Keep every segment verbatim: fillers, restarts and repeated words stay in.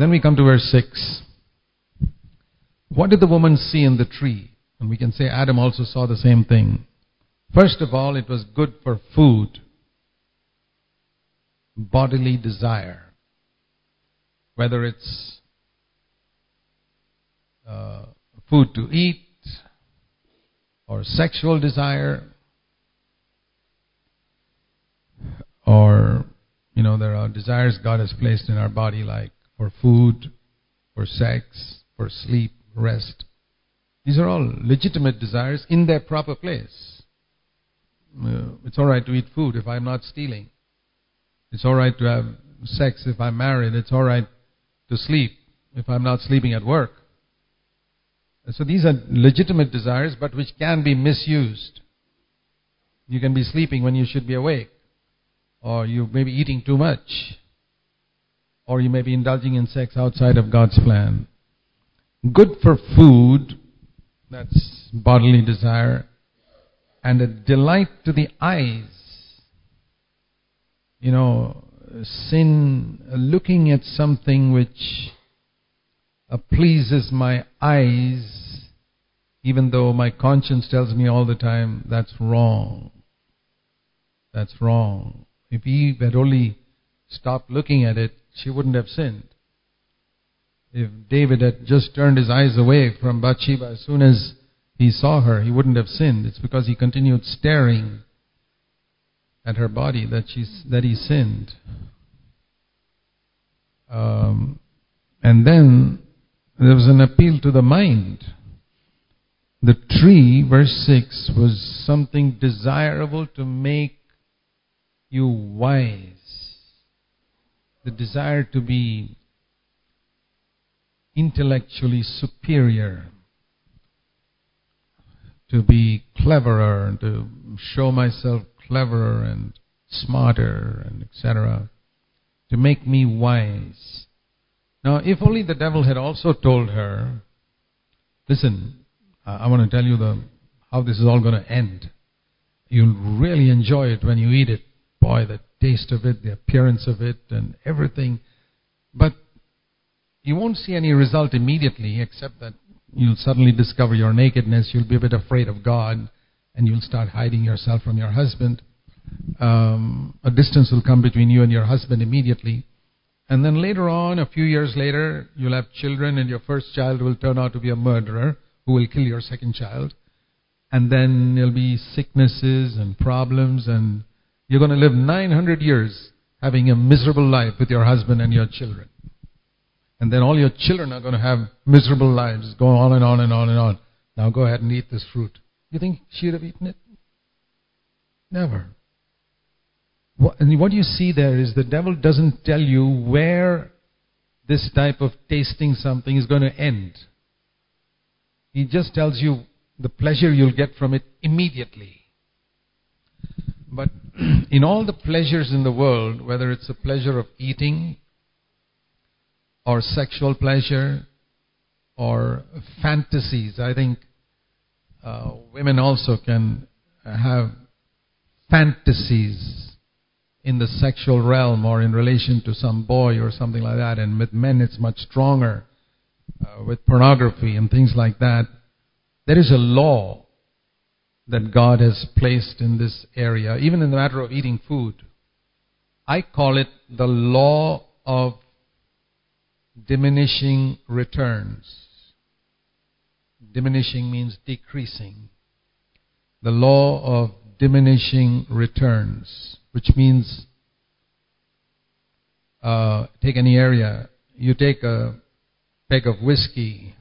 Then we come to verse six. What did the woman see in the tree? And we can say Adam also saw the same thing. First of all, it was good for food, bodily desire. Whether it's uh, food to eat or sexual desire, or, you know, there are desires God has placed in our body, like for food, for sex, for sleep, rest. These are all legitimate desires in their proper place. Uh, it's all right to eat food if I'm not stealing. It's all right to have sex if I'm married. It's all right to sleep if I'm not sleeping at work. So these are legitimate desires, but which can be misused. You can be sleeping when you should be awake. Or you may be eating too much. Or you may be indulging in sex outside of God's plan. Good for food, that's bodily desire, and a delight to the eyes. You know, sin, looking at something which uh, pleases my eyes, even though my conscience tells me all the time, that's wrong. That's wrong. If Eve had only stopped looking at it, she wouldn't have sinned. If David had just turned his eyes away from Bathsheba as soon as he saw her, he wouldn't have sinned. It's because he continued staring at her body that she that he sinned. Um, and then there was an appeal to the mind. The tree, verse six, was something desirable to make you wise. The desire to be intellectually superior, to be cleverer, to show myself cleverer and smarter, and et cetera, to make me wise. Now, if only the devil had also told her, listen, I want to tell you the how this is all going to end. You'll really enjoy it when you eat it. Boy, the taste of it, the appearance of it, and everything. But you won't see any result immediately, except that you'll suddenly discover your nakedness. You'll be a bit afraid of God, and you'll start hiding yourself from your husband. Um, a distance will come between you and your husband immediately. And then later on, a few years later, you'll have children, and your first child will turn out to be a murderer who will kill your second child. And then there'll be sicknesses and problems, and you're going to live nine hundred years having a miserable life with your husband and your children. And then all your children are going to have miserable lives, go on and on and on and on. Now go ahead and eat this fruit. You think she'd have eaten it? Never. What, and what you see there is the devil doesn't tell you where this type of tasting something is going to end. He just tells you the pleasure you'll get from it immediately. But in all the pleasures in the world, whether it's a pleasure of eating, or sexual pleasure, or fantasies, I think uh, women also can have fantasies in the sexual realm or in relation to some boy or something like that. And with men it's much stronger, uh, with pornography and things like that. There is a law that God has placed in this area, even in the matter of eating food. I call it the law of diminishing returns. Diminishing means decreasing. The law of diminishing returns, which means, uh, take any area. You take a peg of whiskey,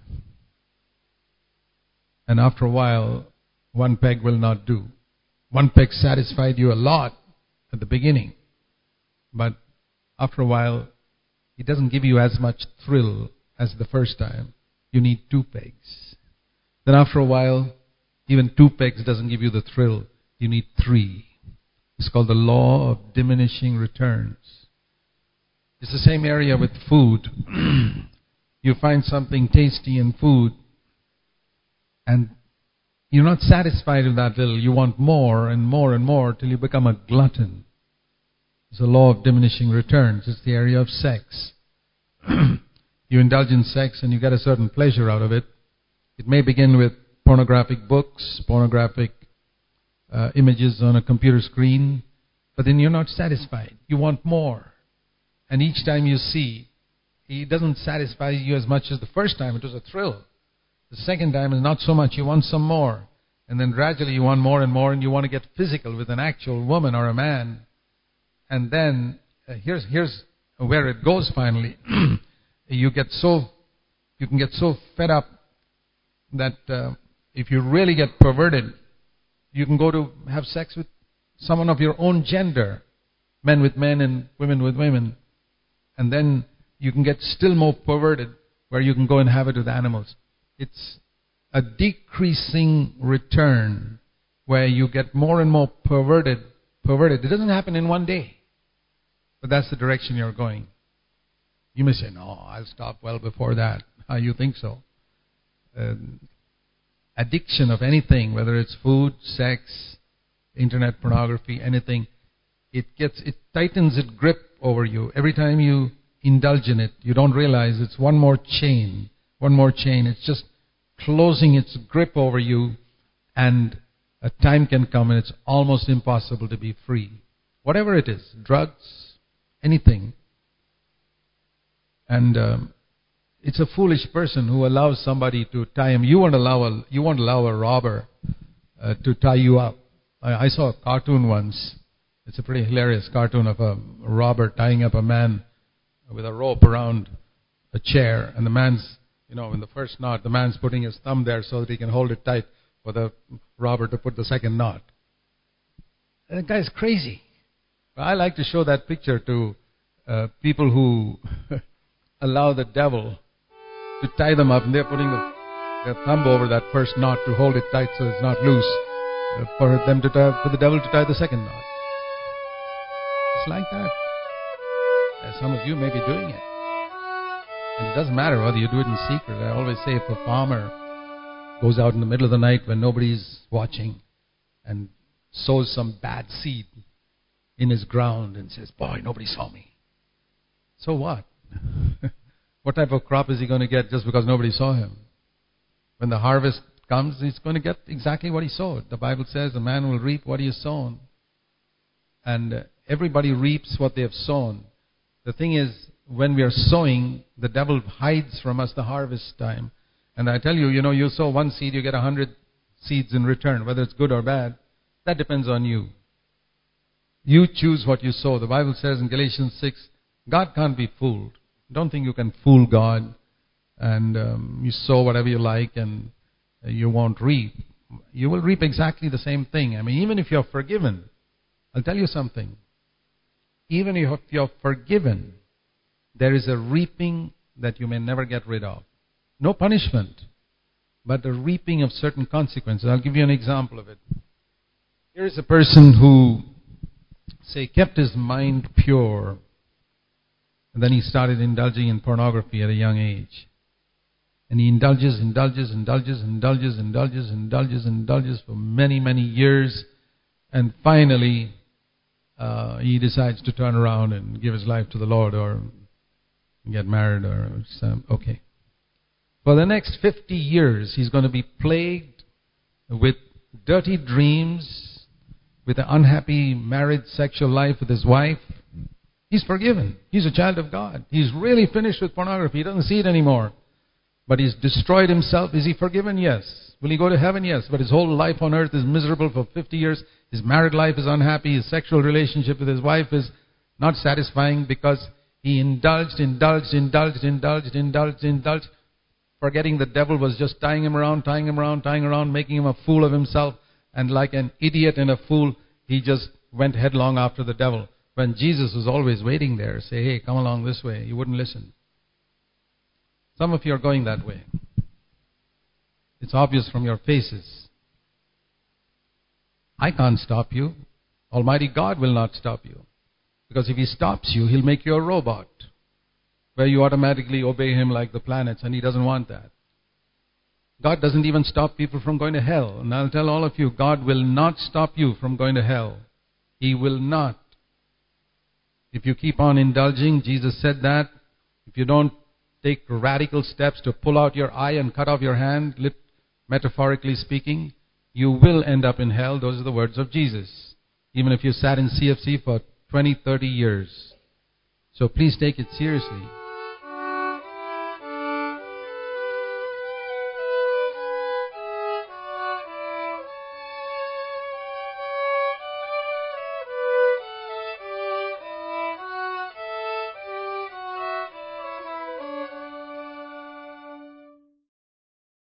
and after a while, one peg will not do. One peg satisfied you a lot at the beginning, but after a while, it doesn't give you as much thrill as the first time. You need two pegs. Then after a while, even two pegs doesn't give you the thrill. You need three. It's called the law of diminishing returns. It's the same area with food. You find something tasty in food, and you're not satisfied with that little. You want more and more and more till you become a glutton. It's a law of diminishing returns. It's the area of sex. you indulge in sex and you get a certain pleasure out of it. It may begin with pornographic books, pornographic uh, images on a computer screen, but then you're not satisfied. You want more. And each time you see, it doesn't satisfy you as much as the first time. It was a thrill. The second time is not so much. You want some more. And then gradually you want more and more, and you want to get physical with an actual woman or a man. And then, uh, here's here's where it goes finally. you get so, you can get so fed up that uh, if you really get perverted, you can go to have sex with someone of your own gender, men with men and women with women. And then you can get still more perverted, where you can go and have it with animals. It's a decreasing return where you get more and more perverted. Perverted. It doesn't happen in one day. But that's the direction you're going. You may say, no, I'll stop well before that. How you think so? Uh, addiction of anything, whether it's food, sex, internet pornography, anything, it gets, it tightens its grip over you. Every time you indulge in it, you don't realize it's one more chain, one more chain. It's just closing its grip over you, and a time can come and it's almost impossible to be free. Whatever it is, drugs, anything. And um, it's a foolish person who allows somebody to tie him. You won't allow a, you won't allow a robber uh, to tie you up. I, I saw a cartoon once. It's a pretty hilarious cartoon of a robber tying up a man with a rope around a chair, and the man's, you know, in the first knot, the man's putting his thumb there so that he can hold it tight for the robber to put the second knot. And the guy's crazy. I like to show that picture to uh, people who allow the devil to tie them up, and they're putting the, their thumb over that first knot to hold it tight so it's not loose, uh, for them to tie, for the devil to tie the second knot. It's like that. Uh, some of you may be doing it. And it doesn't matter whether you do it in secret. I always say, if a farmer goes out in the middle of the night when nobody's watching and sows some bad seed in his ground and says, boy, nobody saw me. So what? What type of crop is he going to get just because nobody saw him? When the harvest comes, he's going to get exactly what he sowed. The Bible says a man will reap what he has sown. And uh, everybody reaps what they have sown. The thing is, when we are sowing, the devil hides from us the harvest time. And I tell you, you know, you sow one seed, you get a hundred seeds in return, whether it's good or bad. That depends on you. You choose what you sow. The Bible says in Galatians six, God can't be fooled. Don't think you can fool God and um, you sow whatever you like and you won't reap. You will reap exactly the same thing. I mean, even if you're forgiven, I'll tell you something. Even if you're forgiven, there is a reaping that you may never get rid of. No punishment, but the reaping of certain consequences. I'll give you an example of it. Here is a person who, say, kept his mind pure, and then he started indulging in pornography at a young age. And he indulges, indulges, indulges, indulges, indulges, indulges, indulges for many, many years. And finally, uh, he decides to turn around and give his life to the Lord or get married or some, okay. For the next fifty years, he's going to be plagued with dirty dreams, with an unhappy married sexual life with his wife. He's forgiven. He's a child of God. He's really finished with pornography. He doesn't see it anymore. But he's destroyed himself. Is he forgiven? Yes. Will he go to heaven? Yes. But his whole life on earth is miserable for fifty years. His married life is unhappy. His sexual relationship with his wife is not satisfying because he indulged, indulged, indulged, indulged, indulged, indulged, forgetting the devil was just tying him around, tying him around, tying around, making him a fool of himself. And like an idiot and a fool, he just went headlong after the devil. When Jesus was always waiting there, say, hey, come along this way. He wouldn't listen. Some of you are going that way. It's obvious from your faces. I can't stop you. Almighty God will not stop you. Because if He stops you, He'll make you a robot, where you automatically obey Him like the planets, and He doesn't want that. God doesn't even stop people from going to hell. And I'll tell all of you, God will not stop you from going to hell. He will not. If you keep on indulging, Jesus said that. If you don't take radical steps to pull out your eye and cut off your hand, metaphorically speaking, you will end up in hell. Those are the words of Jesus. Even if you sat in C F C for twenty, thirty years. So please take it seriously.